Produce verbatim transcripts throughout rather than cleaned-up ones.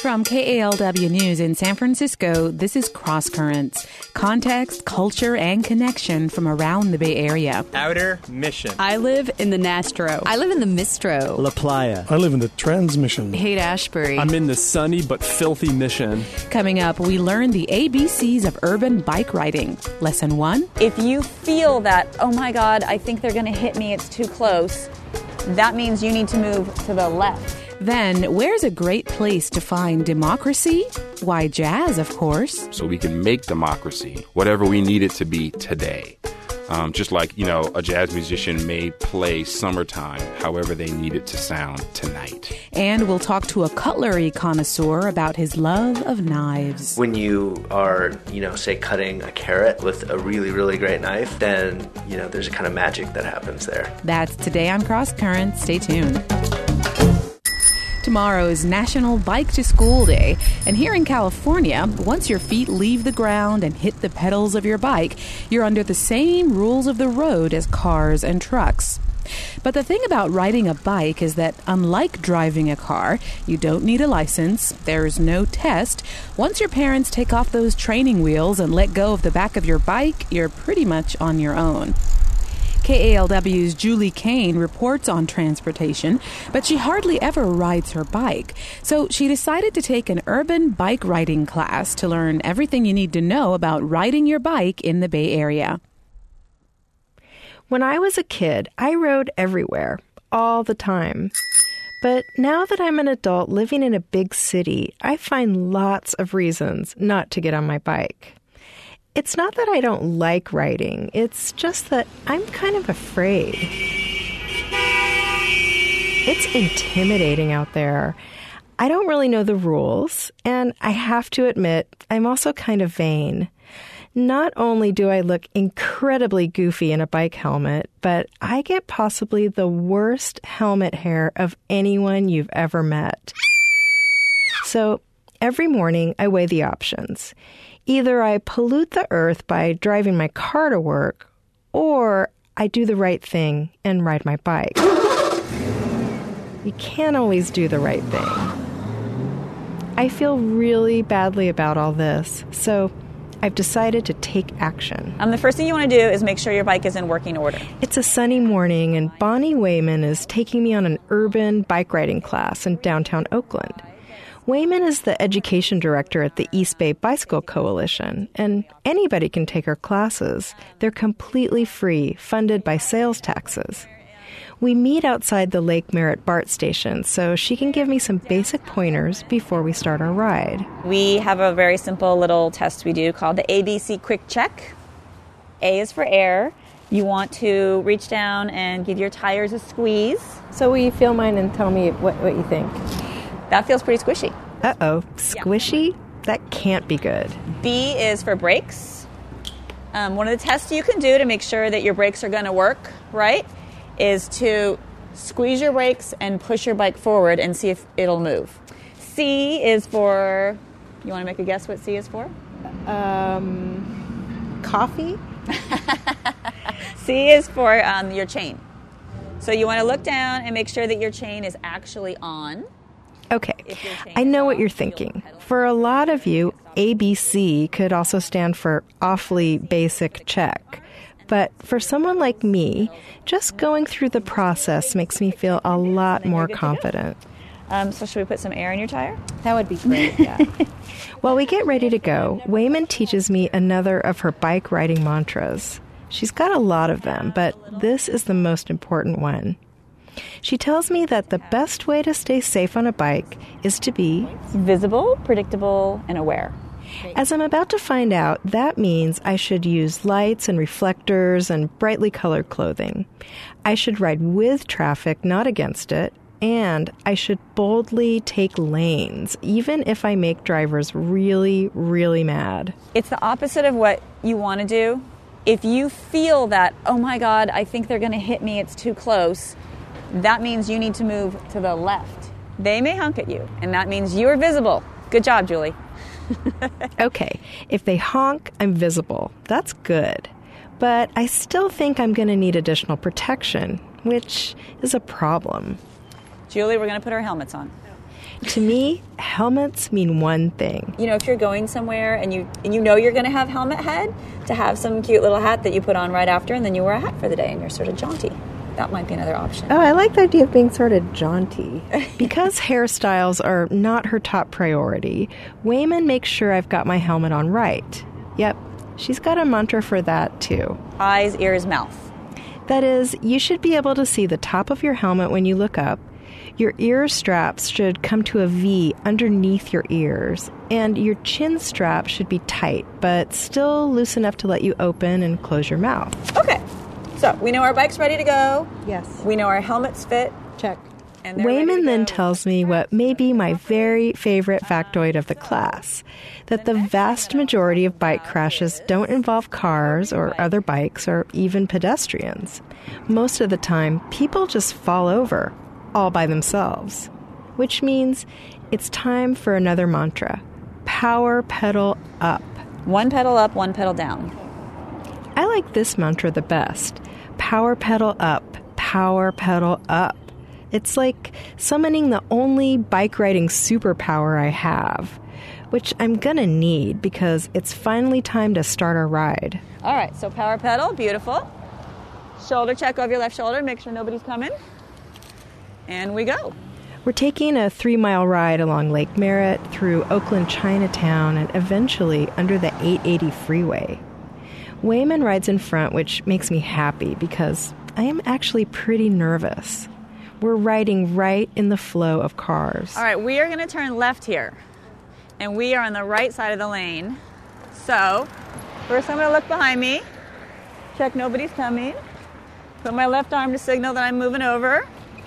From K A L W News in San Francisco, this is Cross Currents. Context, culture, and connection from around the Bay Area. Outer Mission. I live in the Nastro. I live in the Mistro. La Playa. I live in the Transmission. Haight-Ashbury. I'm in the sunny but filthy Mission. Coming up, we learn the A B Cs of urban bike riding. Lesson one. If you feel that, oh my God, I think they're going to hit me, it's too close, that means you need to move to the left. Then, where's a great place to find democracy? Why, jazz, of course. So we can make democracy whatever we need it to be today. Um, just like, you know, a jazz musician may play Summertime however they need it to sound tonight. And we'll talk to a cutlery connoisseur about his love of knives. When you are, you know, say cutting a carrot with a really, really great knife, then, you know, there's a kind of magic that happens there. That's today on Cross Currents. Stay tuned. Tomorrow is National Bike to School Day, and here in California, once your feet leave the ground and hit the pedals of your bike, you're under the same rules of the road as cars and trucks. But the thing about riding a bike is that, unlike driving a car, you don't need a license, there's no test. Once your parents take off those training wheels and let go of the back of your bike, you're pretty much on your own. K A L W's Julie Kane reports on transportation, but she hardly ever rides her bike. So she decided to take an urban bike riding class to learn everything you need to know about riding your bike in the Bay Area. When I was a kid, I rode everywhere, all the time. But now that I'm an adult living in a big city, I find lots of reasons not to get on my bike. It's not that I don't like riding, it's just that I'm kind of afraid. It's intimidating out there. I don't really know the rules, and I have to admit, I'm also kind of vain. Not only do I look incredibly goofy in a bike helmet, but I get possibly the worst helmet hair of anyone you've ever met. So every morning I weigh the options. Either I pollute the earth by driving my car to work, or I do the right thing and ride my bike. You can't always do the right thing. I feel really badly about all this, so I've decided to take action. Um, the first thing you want to do is make sure your bike is in working order. It's a sunny morning, and Bonnie Wayman is taking me on an urban bike riding class in downtown Oakland. Wayman is the education director at the East Bay Bicycle Coalition, and anybody can take her classes. They're completely free, funded by sales taxes. We meet outside the Lake Merritt BART station, so she can give me some basic pointers before we start our ride. We have a very simple little test we do called the A B C Quick Check. A is for air. You want to reach down and give your tires a squeeze. So will you feel mine and tell me what, what you think? That feels pretty squishy. Uh-oh. Squishy? Yeah. That can't be good. B is for brakes. Um, one of the tests you can do to make sure that your brakes are going to work, right, is to squeeze your brakes and push your bike forward and see if it'll move. C is for, you want to make a guess what C is for? Um, coffee? C is for um, your chain. So you want to look down and make sure that your chain is actually on. Okay, I know what you're thinking. For a lot of you, A B C could also stand for awfully basic check. But for someone like me, just going through the process makes me feel a lot more confident. Um, so should we put some air in your tire? That would be great, yeah. While we get ready to go, Wayman teaches me another of her bike riding mantras. She's got a lot of them, but this is the most important one. She tells me that the best way to stay safe on a bike is to be visible, predictable, and aware. As I'm about to find out, that means I should use lights and reflectors and brightly colored clothing. I should ride with traffic, not against it, and I should boldly take lanes, even if I make drivers really, really mad. It's the opposite of what you want to do. If you feel that, oh my God, I think they're going to hit me, it's too close, that means you need to move to the left. They may honk at you, and that means you're visible. Good job, Julie. Okay, if they honk, I'm visible. That's good. But I still think I'm going to need additional protection, which is a problem. Julie, we're going to put our helmets on. To me, helmets mean one thing. You know, if you're going somewhere and you and you know you're going to have helmet head, to have some cute little hat that you put on right after, and then you wear a hat for the day and you're sort of jaunty. That might be another option. Oh, I like the idea of being sort of jaunty. Because hairstyles are not her top priority, Wayman makes sure I've got my helmet on right. Yep, she's got a mantra for that too. Eyes, ears, mouth. That is, you should be able to see the top of your helmet when you look up. Your ear straps should come to a V underneath your ears, and your chin strap should be tight, but still loose enough to let you open and close your mouth. Okay, so we know our bike's ready to go. Yes. We know our helmets fit. Check. And they're ready to Wayman then go. tells me what may be my very favorite factoid of the class, that the vast majority of bike crashes don't involve cars or other bikes or even pedestrians. Most of the time, people just fall over, all by themselves. Which means it's time for another mantra. Power pedal up. One pedal up, one pedal down. I like this mantra the best. Power pedal up, power pedal up. It's like summoning the only bike riding superpower I have, which I'm gonna need because it's finally time to start our ride. All right, so power pedal, beautiful. Shoulder check over your left shoulder, make sure nobody's coming. And we go. We're taking a three-mile ride along Lake Merritt, through Oakland Chinatown, and eventually under the eight eighty freeway. Wayman rides in front, which makes me happy because I am actually pretty nervous. We're riding right in the flow of cars. All right, we are going to turn left here. And we are on the right side of the lane. So, first I'm going to look behind me. Check nobody's coming. Put my left arm to signal that I'm moving over.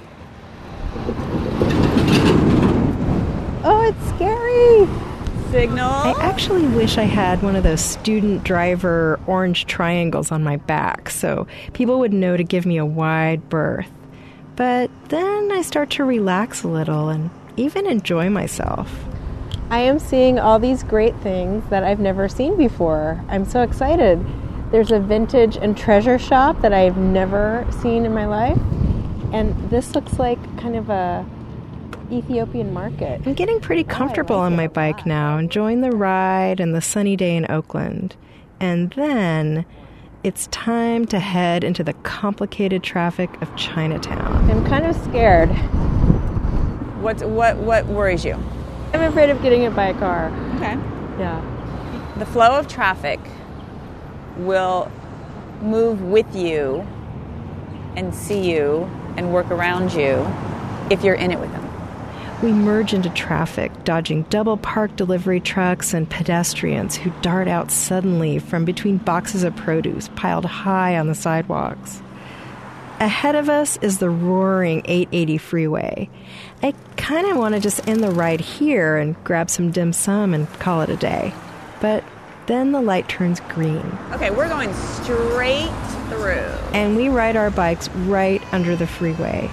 Oh, it's scary! Signal. I actually wish I had one of those student driver orange triangles on my back so people would know to give me a wide berth. But then I start to relax a little and even enjoy myself. I am seeing all these great things that I've never seen before. I'm so excited. There's a vintage and treasure shop that I've never seen in my life. And this looks like kind of a Ethiopian market. I'm getting pretty comfortable oh, like on my it. bike Wow. now, enjoying the ride and the sunny day in Oakland. And then it's time to head into the complicated traffic of Chinatown. I'm kind of scared. What, what, what worries you? I'm afraid of getting hit by a car. Okay. Yeah. The flow of traffic will move with you and see you and work around you if you're in it with them. We merge into traffic, dodging double-parked delivery trucks and pedestrians who dart out suddenly from between boxes of produce piled high on the sidewalks. Ahead of us is the roaring eight eighty freeway. I kind of want to just end the ride here and grab some dim sum and call it a day. But then the light turns green. Okay, we're going straight through. And we ride our bikes right under the freeway.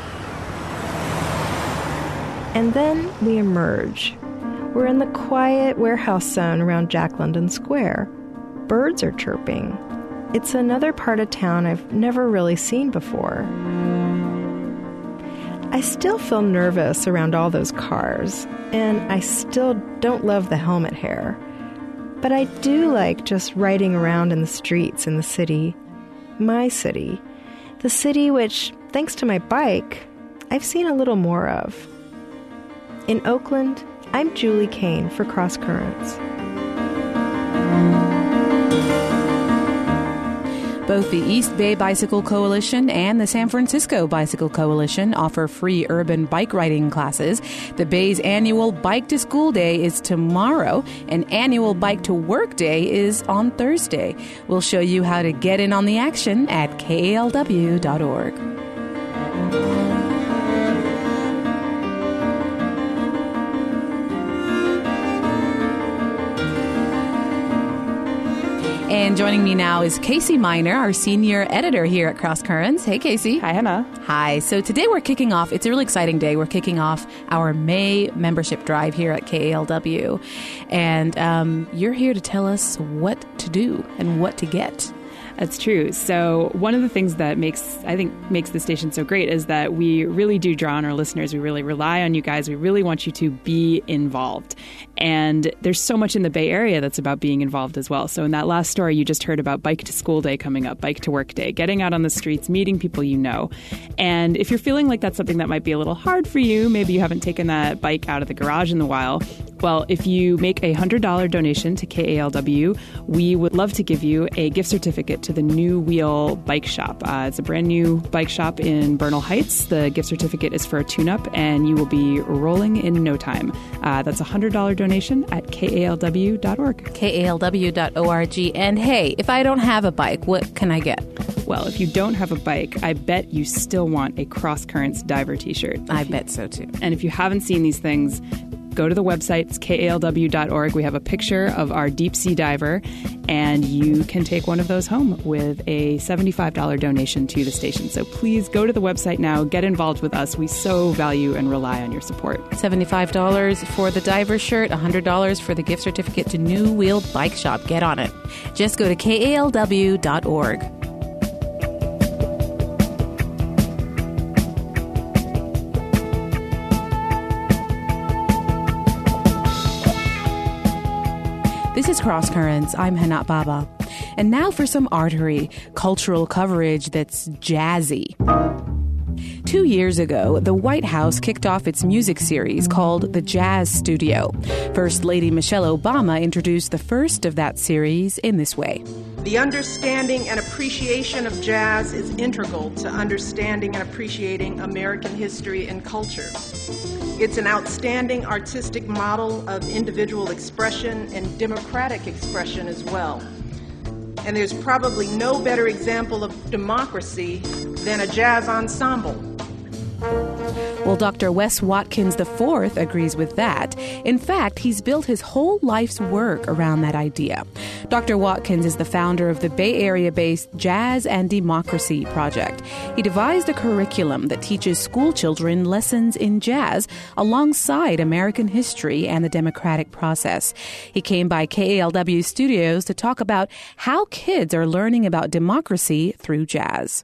And then we emerge. We're in the quiet warehouse zone around Jack London Square. Birds are chirping. It's another part of town I've never really seen before. I still feel nervous around all those cars, and I still don't love the helmet hair. But I do like just riding around in the streets in the city. My city. The city which, thanks to my bike, I've seen a little more of. In Oakland, I'm Julie Kane for Cross Currents. Both the East Bay Bicycle Coalition and the San Francisco Bicycle Coalition offer free urban bike riding classes. The Bay's annual Bike to School Day is tomorrow, and annual Bike to Work Day is on Thursday. We'll show you how to get in on the action at K A L W dot org. And joining me now is Casey Miner, our senior editor here at Cross Currents. Hey, Casey. Hi, Hannah. Hi. So today we're kicking off, it's a really exciting day. We're kicking off our May membership drive here at K A L W. And um, you're here to tell us what to do and what to get. That's true. So one of the things that makes, I think, makes the station so great is that we really do draw on our listeners. We really rely on you guys. We really want you to be involved. And there's so much in the Bay Area that's about being involved as well. So in that last story, you just heard about Bike to School Day coming up, Bike to Work Day, getting out on the streets, meeting people you know. And if you're feeling like that's something that might be a little hard for you, maybe you haven't taken that bike out of the garage in a while, well, if you make a one hundred dollars donation to K A L W, we would love to give you a gift certificate to the New Wheel Bike Shop. Uh, it's a brand new bike shop in Bernal Heights. The gift certificate is for a tune-up, and you will be rolling in no time. Uh, that's a one hundred dollars donation at K A L W dot org. K A L W dot org. And hey, if I don't have a bike, what can I get? Well, if you don't have a bike, I bet you still want a Cross Currents diver t-shirt. I bet so too. And if you haven't seen these things, go to the website, it's K A L W dot org. We have a picture of our deep sea diver, and you can take one of those home with a seventy-five dollars donation to the station. So please go to the website now, get involved with us. We so value and rely on your support. seventy-five dollars for the diver shirt, one hundred dollars for the gift certificate to New Wheel Bike Shop. Get on it. Just go to K A L W dot org. This is Cross Currents. I'm Hanat Baba. And now for some artery, cultural coverage that's jazzy. Two years ago, the White House kicked off its music series called The Jazz Studio. First Lady Michelle Obama introduced the first of that series in this way. The understanding and appreciation of jazz is integral to understanding and appreciating American history and culture. It's an outstanding artistic model of individual expression and democratic expression as well. And there's probably no better example of democracy than a jazz ensemble. Well, Doctor Wes Watkins the fourth agrees with that. In fact, he's built his whole life's work around that idea. Doctor Watkins is the founder of the Bay Area-based Jazz and Democracy Project. He devised a curriculum that teaches school children lessons in jazz alongside American history and the democratic process. He came by K A L W Studios to talk about how kids are learning about democracy through jazz.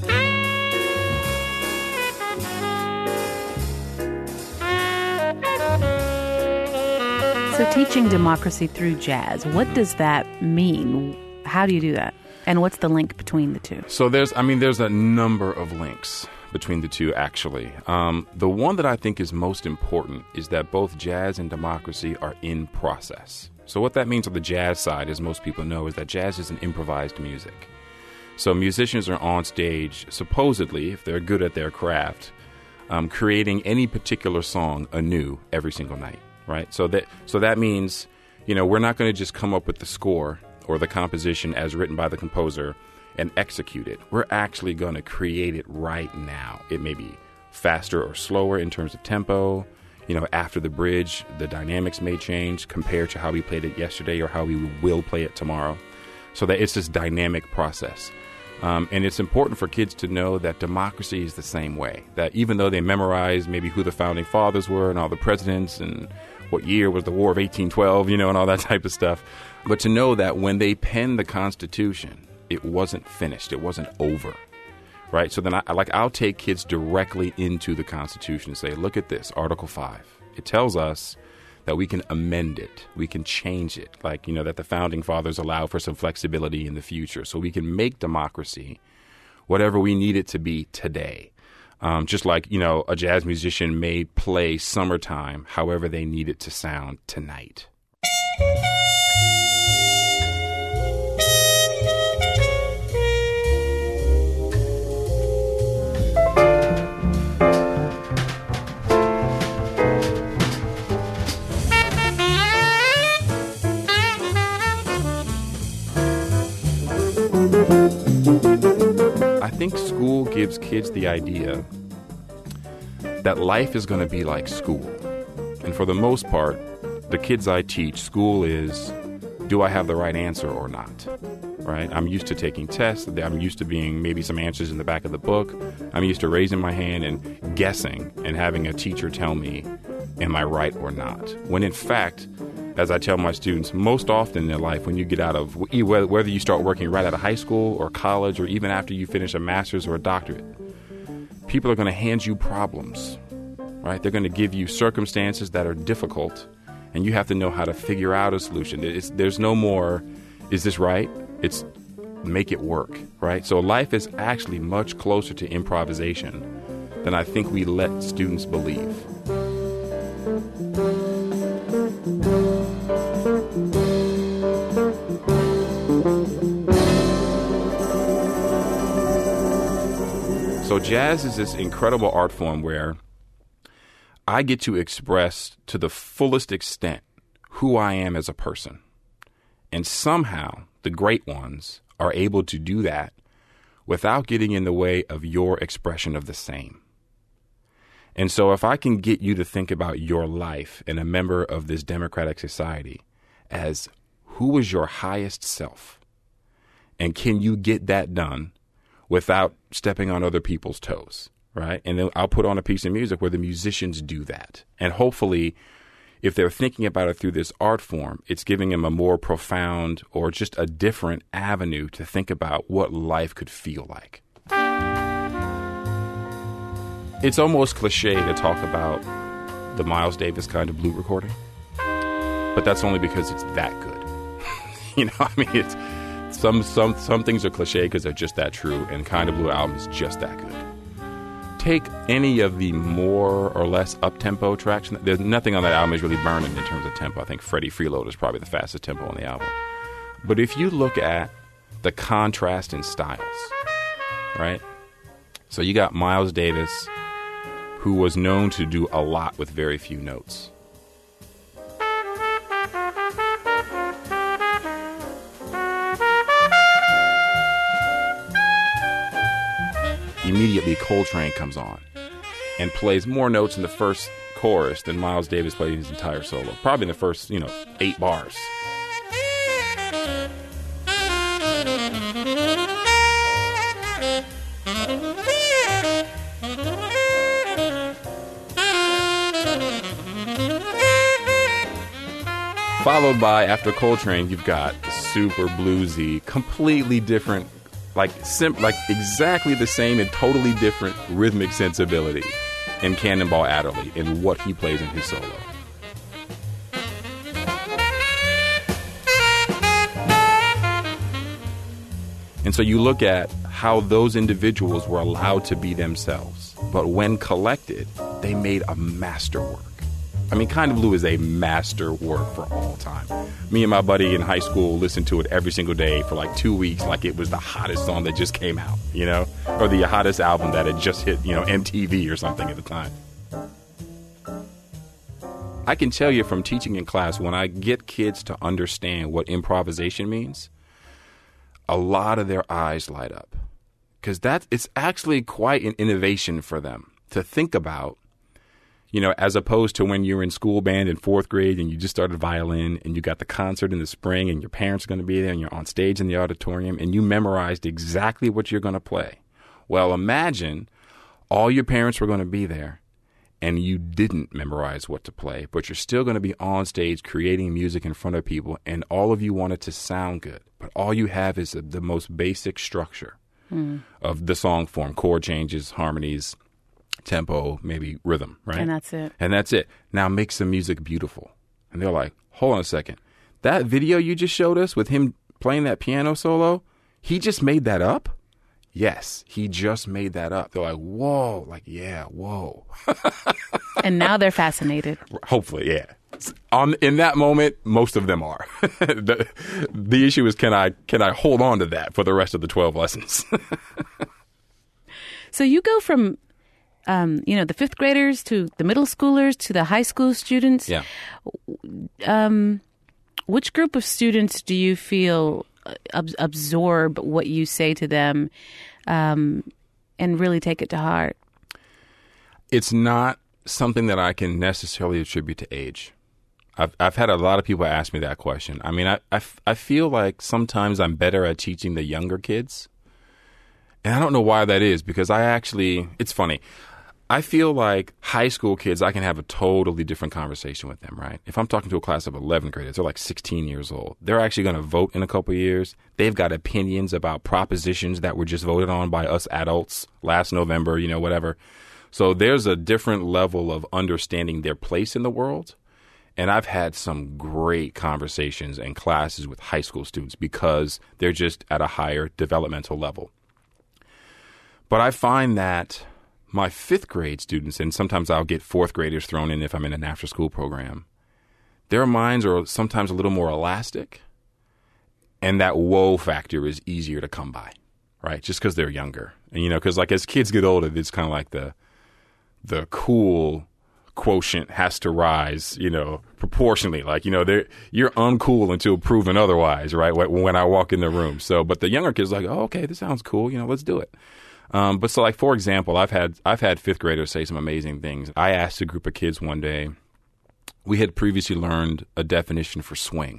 So teaching democracy through jazz, what does that mean? How do you do that? And what's the link between the two? So there's, I mean, there's a number of links between the two, actually. Um, the one that I think is most important is that both jazz and democracy are in process. So what that means on the jazz side, as most people know, is that jazz is an improvised music. So musicians are on stage, supposedly, if they're good at their craft, um, creating any particular song anew every single night. Right. So that so that means, you know, we're not going to just come up with the score or the composition as written by the composer and execute it. We're actually going to create it right now. It may be faster or slower in terms of tempo. You know, after the bridge, the dynamics may change compared to how we played it yesterday or how we will play it tomorrow. So that it's this dynamic process. Um, and it's important for kids to know that democracy is the same way, that even though they memorize maybe who the founding fathers were and all the presidents and what year was the War of eighteen twelve, you know, and all that type of stuff, but to know that when they penned the Constitution, it wasn't finished, it wasn't over, right? So then I like I'll take kids directly into the Constitution and say, look at this, Article five. It tells us that we can amend it, we can change it, like, you know, that the founding fathers allow for some flexibility in the future. So we can make democracy whatever we need it to be today. Um, just like, you know, a jazz musician may play Summertime however they need it to sound tonight. I think school gives kids the idea that life is going to be like school. And for the most part, the kids I teach, school is, do I have the right answer or not? Right? I'm used to taking tests. I'm used to being maybe some answers in the back of the book. I'm used to raising my hand and guessing and having a teacher tell me, am I right or not? When in fact, as I tell my students, most often in their life, when you get out of, whether you start working right out of high school or college or even after you finish a master's or a doctorate, people are going to hand you problems, right? They're going to give you circumstances that are difficult, and you have to know how to figure out a solution. It's, there's no more, is this right? It's make it work, right? So life is actually much closer to improvisation than I think we let students believe. So jazz is this incredible art form where I get to express to the fullest extent who I am as a person. And somehow the great ones are able to do that without getting in the way of your expression of the same. And so if I can get you to think about your life and a member of this democratic society as who is your highest self, and can you get that done without stepping on other people's toes, right? And then I'll put on a piece of music where the musicians do that. And hopefully, if they're thinking about it through this art form, it's giving them a more profound or just a different avenue to think about what life could feel like. It's almost cliche to talk about the Miles Davis kind of blue recording, but that's only because it's that good. You know, I mean, it's some some some things are cliche because they're just that true, and Kind of Blue album is just that good. Take any of the more or less up-tempo tracks. There's nothing on that album is really burning in terms of tempo. I think Freddie Freeloader is probably the fastest tempo on the album. But if you look at the contrast in styles, right? So you got Miles Davis, who was known to do a lot with very few notes. Immediately, Coltrane comes on and plays more notes in the first chorus than Miles Davis played in his entire solo. Probably in the first, you know, eight bars. Followed by, after Coltrane, you've got the super bluesy, completely different, like sim- like exactly the same and totally different rhythmic sensibility in Cannonball Adderley in what he plays in his solo. And so you look at how those individuals were allowed to be themselves, but when collected, they made a masterwork. I mean, Kind of Blue is a masterwork for all time. Me and my buddy in high school listened to it every single day for like two weeks like it was the hottest song that just came out, you know, or the hottest album that had just hit, you know, M T V or something at the time. I can tell you from teaching in class, when I get kids to understand what improvisation means, a lot of their eyes light up, because that it's actually quite an innovation for them to think about. You know, as opposed to when you were in school band in fourth grade and you just started violin and you got the concert in the spring and your parents are going to be there and you're on stage in the auditorium and you memorized exactly what you're going to play. Well, imagine all your parents were going to be there and you didn't memorize what to play, but you're still going to be on stage creating music in front of people and all of you want it to sound good. But all you have is the most basic structure mm. of the song form, chord changes, harmonies, tempo, maybe rhythm, right? And that's it. And that's it. Now make some music beautiful. And they're like, hold on a second. That video you just showed us with him playing that piano solo, he just made that up? Yes, he just made that up. They're like, whoa, like, yeah, whoa. And now they're fascinated. Hopefully, yeah. On, in that moment, most of them are. the, the issue is, can I can I hold on to that for the rest of the twelve lessons? So you go from Um, you know, the fifth graders to the middle schoolers to the high school students. Yeah. Um, which group of students do you feel ab- absorb what you say to them um, and really take it to heart? It's not something that I can necessarily attribute to age. I've I've had a lot of people ask me that question. I mean, I, I, I feel like sometimes I'm better at teaching the younger kids. And I don't know why that is, because I actually, it's funny. I feel like high school kids, I can have a totally different conversation with them, right? If I'm talking to a class of eleventh graders, they're like sixteen years old. They're actually going to vote in a couple of years. They've got opinions about propositions that were just voted on by us adults last November, you know, whatever. So there's a different level of understanding their place in the world. And I've had some great conversations and classes with high school students because they're just at a higher developmental level. But I find that my fifth grade students, and sometimes I'll get fourth graders thrown in if I'm in an after school program, their minds are sometimes a little more elastic. And that whoa factor is easier to come by, right? Just because they're younger. And, you know, because like as kids get older, it's kind of like the the cool quotient has to rise, you know, proportionally. Like, you know, they're, you're uncool until proven otherwise, right? When I walk in the room. So, but the younger kids are like, oh, okay, this sounds cool. You know, let's do it. Um, but so like, for example, I've had, I've had fifth graders say some amazing things. I asked a group of kids one day, we had previously learned a definition for swing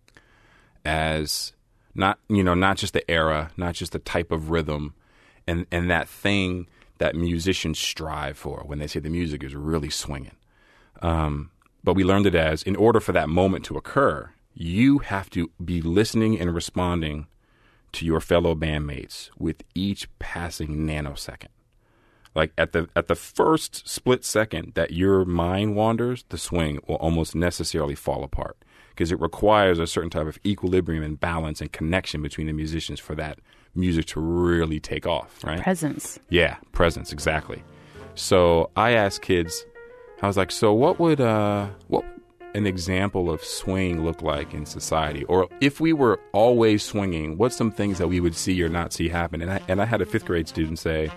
as not, you know, not just the era, not just the type of rhythm and, and that thing that musicians strive for when they say the music is really swinging. Um, but we learned it as, in order for that moment to occur, you have to be listening and responding to your fellow bandmates with each passing nanosecond. Like at the at the first split second that your mind wanders, the swing will almost necessarily fall apart because it requires a certain type of equilibrium and balance and connection between the musicians for that music to really take off, right? Presence. Yeah, presence, exactly. So I asked kids, I was like, so what would uh, what an example of swing look like in society? Or if we were always swinging, what's some things that we would see or not see happen? And I, and I had a fifth grade student say,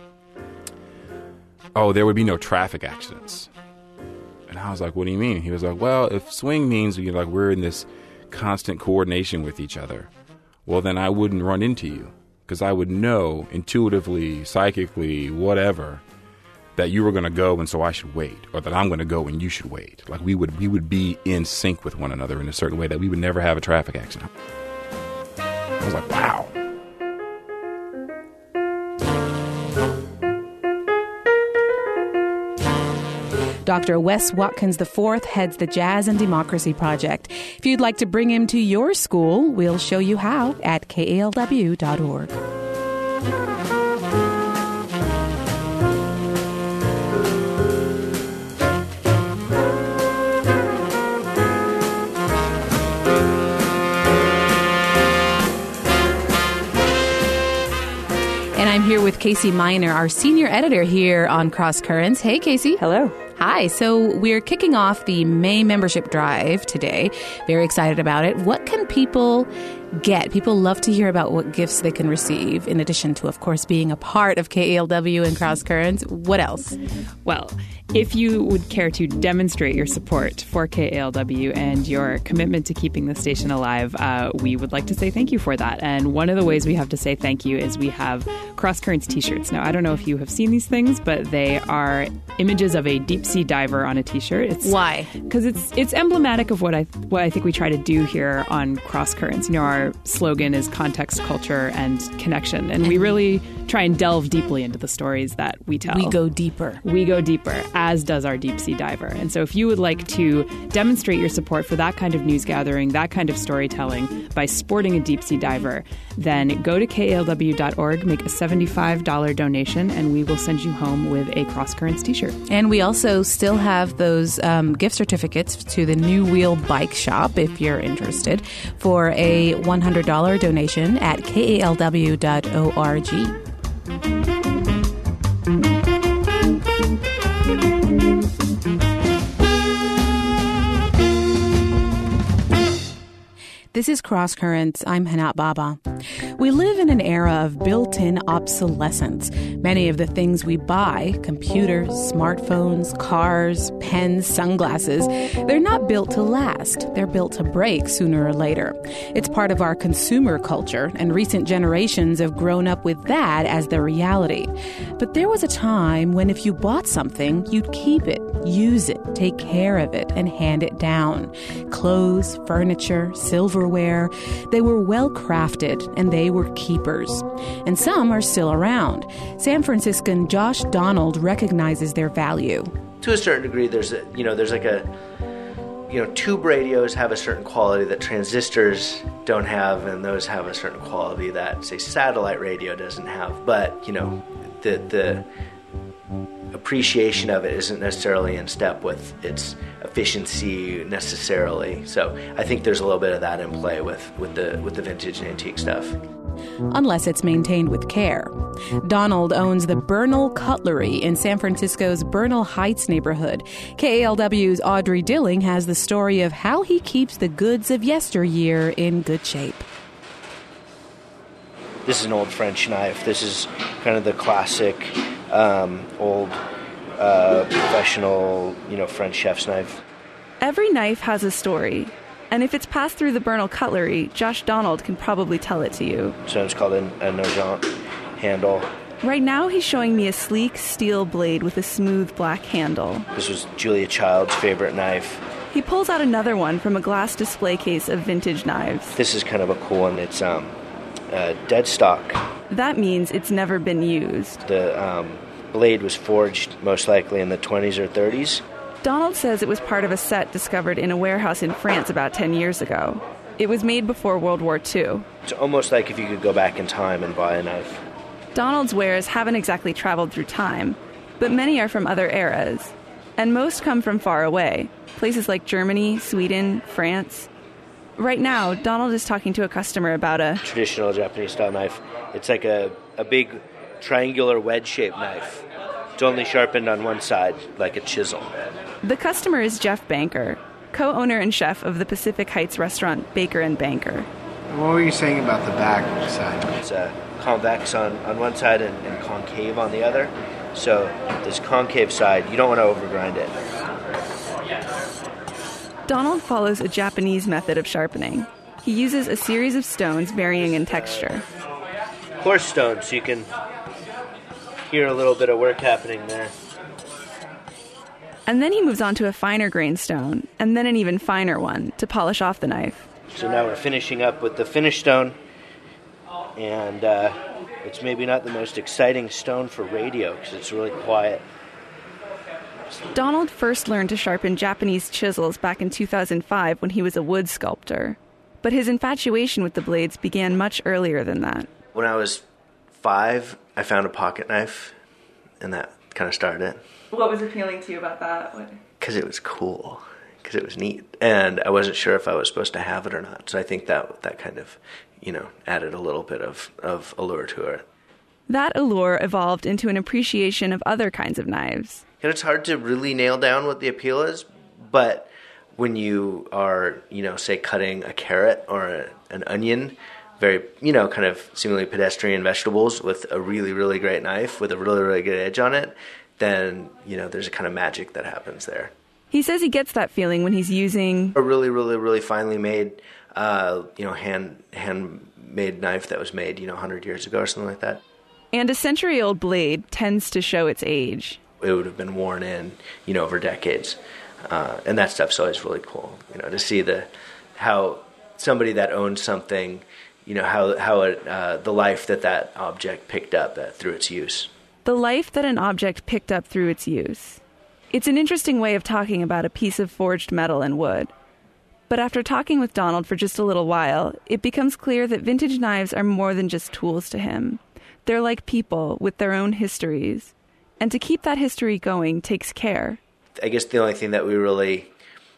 oh, there would be no traffic accidents. And I was like, what do you mean? He was like, well, if swing means you know, like we're in this constant coordination with each other, well, then I wouldn't run into you. Because I would know intuitively, psychically, whatever, that you were going to go and so I should wait, or that I'm going to go and you should wait. Like we would we would be in sync with one another in a certain way that we would never have a traffic accident. I was like, wow. Doctor Wes Watkins the fourth heads the Jazz and Democracy Project. If you'd like to bring him to your school, we'll show you how at K A L W dot org. And I'm here with Casey Miner, our senior editor here on Cross Currents. Hey, Casey. Hello. Hi. So we're kicking off the May membership drive today. Very excited about it. What can people get? People love to hear about what gifts they can receive, in addition to, of course, being a part of K A L W and Cross Currents. What else? Well, if you would care to demonstrate your support for K A L W and your commitment to keeping the station alive, uh, we would like to say thank you for that. And one of the ways we have to say thank you is we have Cross Currents t-shirts. Now, I don't know if you have seen these things, but they are images of a deep sea diver on a t-shirt. It's, Why? Because it's it's emblematic of what I what I think we try to do here on Cross Currents. You know, our slogan is context, culture, and connection. And we really try and delve deeply into the stories that we tell. We go deeper. We go deeper, as does our deep sea diver. And so if you would like to demonstrate your support for that kind of news gathering, that kind of storytelling by sporting a deep sea diver, then go to K A L W dot org, make a seventy-five dollars donation, and we will send you home with a Cross Currents t-shirt. And we also still have those um, gift certificates to the New Wheel Bike Shop, if you're interested, for a one hundred dollars donation at K A L W dot org. This is Cross Currents. I'm Hanat Baba. We live in an era of built-in obsolescence. Many of the things we buy, computers, smartphones, cars, pens, sunglasses, they're not built to last. They're built to break sooner or later. It's part of our consumer culture, and recent generations have grown up with that as the reality. But there was a time when if you bought something, you'd keep it, use it, take care of it, and hand it down. Clothes, furniture, silverware, silverware. They were well crafted, and they were keepers. And some are still around. San Franciscan Josh Donald recognizes their value. To a certain degree, there's a, you know, there's like a, you know, tube radios have a certain quality that transistors don't have, and those have a certain quality that, say, satellite radio doesn't have. But, you know, the the appreciation of it isn't necessarily in step with its efficiency necessarily. So I think there's a little bit of that in play with, with the with the vintage and antique stuff. Unless it's maintained with care. Donald owns the Bernal Cutlery in San Francisco's Bernal Heights neighborhood. K A L W's Audrey Dilling has the story of how he keeps the goods of yesteryear in good shape. This is an old French knife. This is kind of the classic um, old uh, professional, you know, French chef's knife. Every knife has a story. And if it's passed through the Bernal Cutlery, Josh Donald can probably tell it to you. So it's called an, a Nogent handle. Right now, he's showing me a sleek steel blade with a smooth black handle. This was Julia Child's favorite knife. He pulls out another one from a glass display case of vintage knives. This is kind of a cool one. It's um, uh, dead stock. That means it's never been used. The um, blade was forged most likely in the twenties or thirties. Donald says it was part of a set discovered in a warehouse in France about ten years ago. It was made before World War Two. It's almost like if you could go back in time and buy a knife. Donald's wares haven't exactly traveled through time, but many are from other eras. And most come from far away, places like Germany, Sweden, France. Right now, Donald is talking to a customer about a traditional Japanese-style knife. It's like a, a big triangular wedge-shaped knife. It's only sharpened on one side, like a chisel. The customer is Jeff Banker, co-owner and chef of the Pacific Heights restaurant Baker and Banker. What were you saying about the back side? It's uh, convex on, on one side and, and concave on the other. So this concave side, you don't want to overgrind it. Donald follows a Japanese method of sharpening. He uses a series of stones varying in texture. Coarse stones, so you can hear a little bit of work happening there. And then he moves on to a finer grain stone, and then an even finer one to polish off the knife. So now we're finishing up with the finished stone, and uh, it's maybe not the most exciting stone for radio because it's really quiet. Donald first learned to sharpen Japanese chisels back in two thousand five when he was a wood sculptor. But his infatuation with the blades began much earlier than that. When I was five, I found a pocket knife, and that kind of started it. What was appealing to you about that? Because it was cool, because it was neat, and I wasn't sure if I was supposed to have it or not. So I think that that kind of, you know, added a little bit of, of allure to it. That allure evolved into an appreciation of other kinds of knives. And it's hard to really nail down what the appeal is, but when you are, you know, say cutting a carrot or a, an onion, very, you know, kind of seemingly pedestrian vegetables with a really, really great knife with a really, really good edge on it, then, you know, there's a kind of magic that happens there. He says he gets that feeling when he's using a really, really, really finely made, uh, you know, hand handmade knife that was made, you know, one hundred years ago or something like that. And a century-old blade tends to show its age. It would have been worn in, you know, over decades. Uh, and that stuff's always really cool, you know, to see the how somebody that owns something, you know, how how it, uh, the life that that object picked up uh, through its use. The life that an object picked up through its use. It's an interesting way of talking about a piece of forged metal and wood. But after talking with Donald for just a little while, it becomes clear that vintage knives are more than just tools to him. They're like people with their own histories. And to keep that history going takes care. I guess the only thing that we really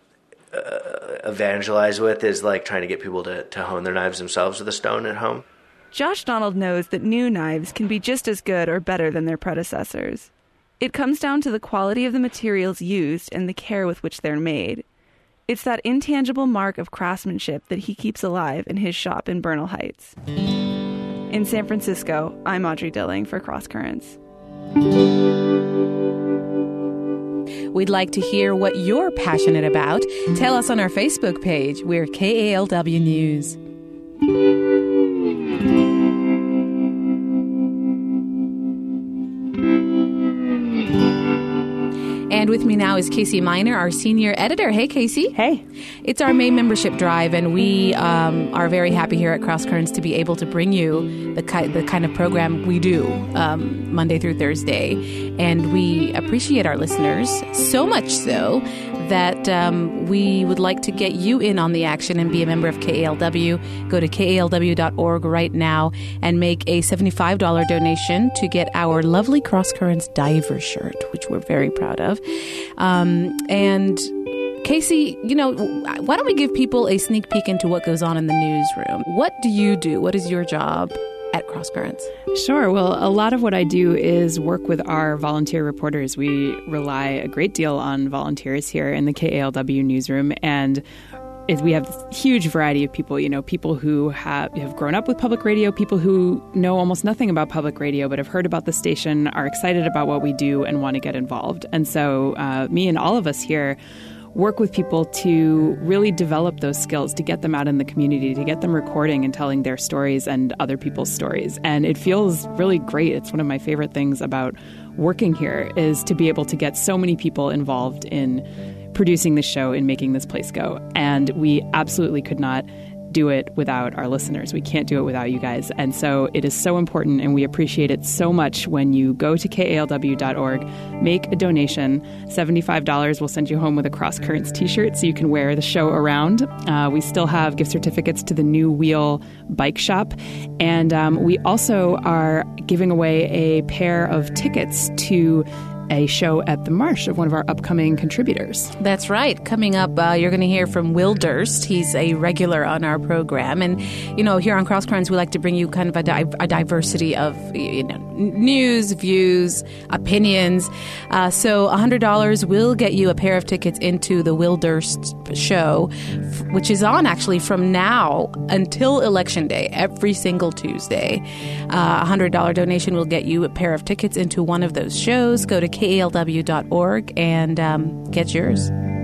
uh, evangelize with is like trying to get people to, to hone their knives themselves with a stone at home. Josh Donald knows that new knives can be just as good or better than their predecessors. It comes down to the quality of the materials used and the care with which they're made. It's that intangible mark of craftsmanship that he keeps alive in his shop in Bernal Heights. In San Francisco, I'm Audrey Dilling for Cross Currents. We'd like to hear what you're passionate about. Tell us on our Facebook page. We're K A L W News. And And with me now is Casey Miner, our senior editor. Hey, Casey. Hey. It's our May membership drive, and we um, are very happy here at Cross Currents to be able to bring you the, ki- the kind of program we do um, Monday through Thursday. And we appreciate our listeners so much so that um, we would like to get you in on the action and be a member of K A L W. Go to K A L W dot org right now and make a seventy-five dollars donation to get our lovely Cross Currents diver shirt, which we're very proud of. Um, and Casey, you know, why don't we give people a sneak peek into what goes on in the newsroom? What do you do? What is your job at Cross Currents? Sure. Well, a lot of what I do is work with our volunteer reporters. We rely a great deal on volunteers here in the K A L W newsroom, and we have this huge variety of people, you know, people who have, have grown up with public radio, people who know almost nothing about public radio but have heard about the station, are excited about what we do, and want to get involved. And so uh, me and all of us here work with people to really develop those skills, to get them out in the community, to get them recording and telling their stories and other people's stories. And it feels really great. It's one of my favorite things about working here, is to be able to get so many people involved in producing the show and making this place go. And we absolutely could not do it without our listeners. We can't do it without you guys. And so it is so important, and we appreciate it so much when you go to K A L W dot org, make a donation. seventy-five dollars will send you home with a Cross Currents t-shirt so you can wear the show around. Uh, we still have gift certificates to the New Wheel Bike Shop. And um, we also are giving away a pair of tickets to a show at the Marsh of one of our upcoming contributors. That's right. Coming up, uh, you're going to hear from Will Durst. He's a regular on our program. And, you know, here on Cross Currents, we like to bring you kind of a, di- a diversity of, you know, news, views, opinions. Uh, so one hundred dollars will get you a pair of tickets into the Will Durst show, f- which is on actually from now until Election Day, every single Tuesday. Uh, a one hundred dollars donation will get you a pair of tickets into one of those shows. Go to K A L W dot org and um, get yours.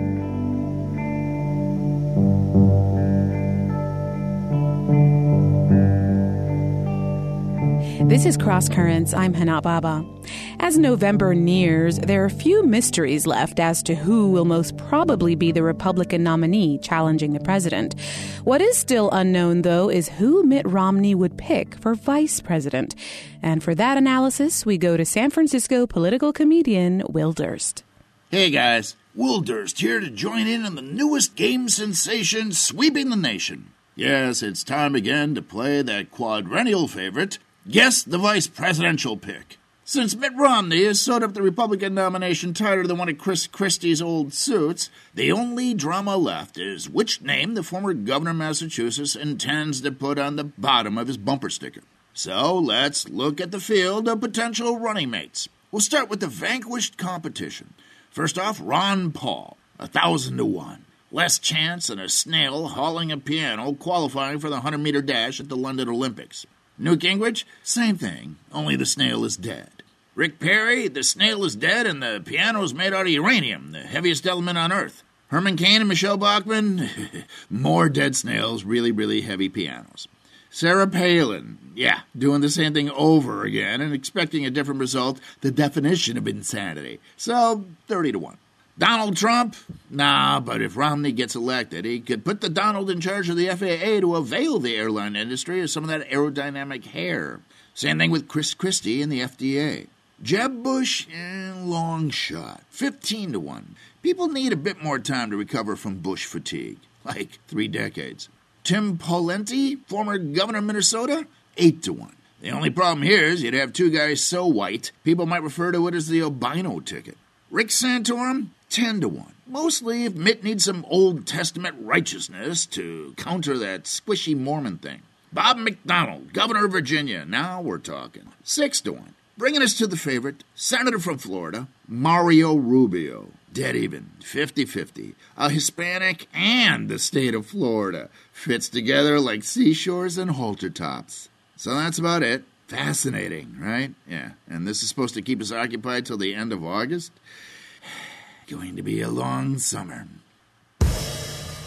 This is Cross Currents. I'm Hana Baba. As November nears, there are few mysteries left as to who will most probably be the Republican nominee challenging the president. What is still unknown, though, is who Mitt Romney would pick for vice president. And for that analysis, we go to San Francisco political comedian Will Durst. Hey, guys. Will Durst here to join in on the newest game sensation sweeping the nation. Yes, it's time again to play that quadrennial favorite, Guess the Vice Presidential Pick. Since Mitt Romney has sewed up the Republican nomination tighter than one of Chris Christie's old suits, the only drama left is which name the former governor of Massachusetts intends to put on the bottom of his bumper sticker. So let's look at the field of potential running mates. We'll start with the vanquished competition. First off, Ron Paul, a thousand to one. Less chance than a snail hauling a piano qualifying for the hundred-meter dash at the London Olympics. Newt Gingrich, same thing, only the snail is dead. Rick Perry, the snail is dead and the piano is made out of uranium, the heaviest element on Earth. Herman Cain and Michelle Bachmann, more dead snails, really, really heavy pianos. Sarah Palin, yeah, doing the same thing over again and expecting a different result, the definition of insanity. So, thirty to one. Donald Trump? Nah, but if Romney gets elected, he could put the Donald in charge of the F A A to avail the airline industry of some of that aerodynamic hair. Same thing with Chris Christie and the F D A. Jeb Bush? Eh, long shot. fifteen to one. People need a bit more time to recover from Bush fatigue. Like three decades. Tim Pawlenty, former governor of Minnesota? eight to one. The only problem here is you'd have two guys so white, people might refer to it as the albino ticket. Rick Santorum? ten to one. Mostly if Mitt needs some Old Testament righteousness to counter that squishy Mormon thing. Bob McDonnell, governor of Virginia. Now we're talking. six to one. Bringing us to the favorite, senator from Florida, Mario Rubio. Dead even, fifty-fifty. A Hispanic and the state of Florida. Fits together like seashores and halter tops. So that's about it. Fascinating, right? Yeah, and this is supposed to keep us occupied till the end of August? Going to be a long summer.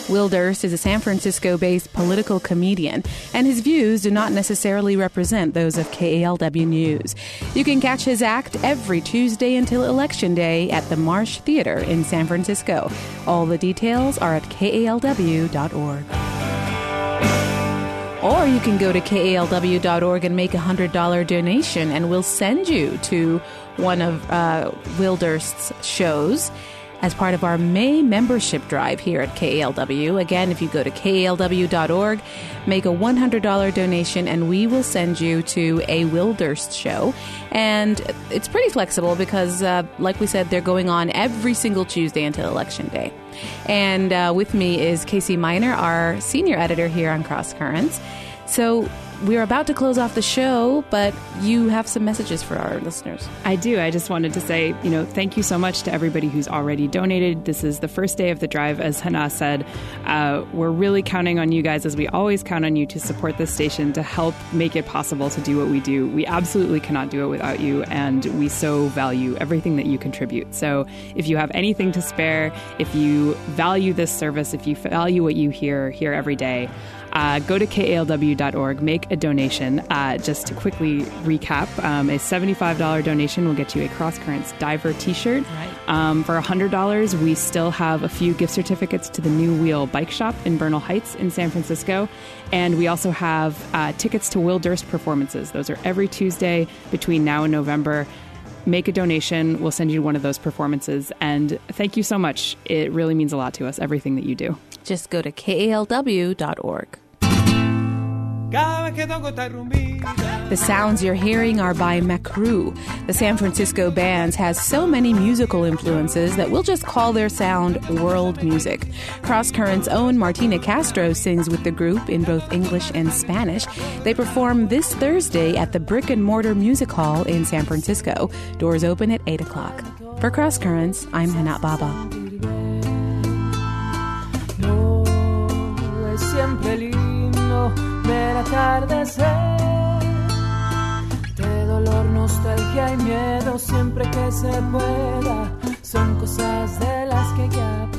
Will Durst is a San Francisco-based political comedian, and his views do not necessarily represent those of K A L W News. You can catch his act every Tuesday until Election Day at the Marsh Theater in San Francisco. All the details are at K A L W dot org. Or you can go to K A L W dot org and make a one hundred dollars donation, and we'll send you to one of uh, Will Durst's shows as part of our May membership drive here at K A L W. Again, if you go to K A L W dot org, make a one hundred dollars donation, and we will send you to a Will Durst show. And it's pretty flexible because, uh, like we said, they're going on every single Tuesday until Election Day. And uh, with me is Casey Miner, our senior editor here on Cross Currents. So we're about to close off the show, but you have some messages for our listeners. I do. I just wanted to say, you know, thank you so much to everybody who's already donated. This is the first day of the drive, as Hana said. Uh, we're really counting on you guys, as we always count on you, to support this station, to help make it possible to do what we do. We absolutely cannot do it without you, and we so value everything that you contribute. So if you have anything to spare, if you value this service, if you value what you hear here every day, Uh, go to K A L W dot org, make a donation. Uh, just to quickly recap, um, a seventy-five dollars donation will get you a Cross Currents Diver t-shirt. Right. Um, for one hundred dollars, we still have a few gift certificates to the New Wheel Bike Shop in Bernal Heights in San Francisco. And we also have uh, tickets to Will Durst performances. Those are every Tuesday between now and November. Make a donation. We'll send you one of those performances. And thank you so much. It really means a lot to us, everything that you do. Just go to K A L W dot org. The sounds you're hearing are by Macru. The San Francisco Bands has so many musical influences that we'll just call their sound world music. Cross Currents' own Martina Castro sings with the group in both English and Spanish. They perform this Thursday at the Brick and Mortar Music Hall in San Francisco. Doors open at eight o'clock. For Cross Currents, I'm Hanat Baba. No, es siempre lindo ver atardecer, de dolor, nostalgia y miedo, siempre que se pueda, son cosas de las que ya